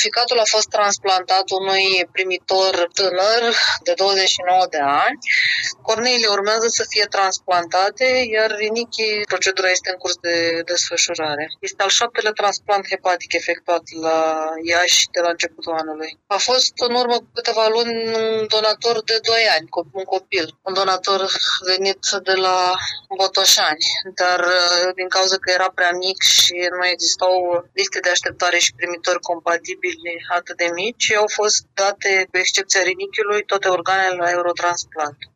Certificatul a fost transplantat unui primitor tânăr de 29 de ani. Corneile urmează să fie transplantate, iar rinichii, procedura este în curs de desfășurare. Este al 7-lea transplant hepatic efectuat la Iași de la începutul anului. A fost în urmă cu câteva luni un donator de 2 ani, un copil, un donator venit de la Botoșani, dar din cauza că era prea mic și nu existau liste de așteptare și primitori compatibili atât de mici, au fost date, cu excepția rinichiului, toate organele la Eurotransplant.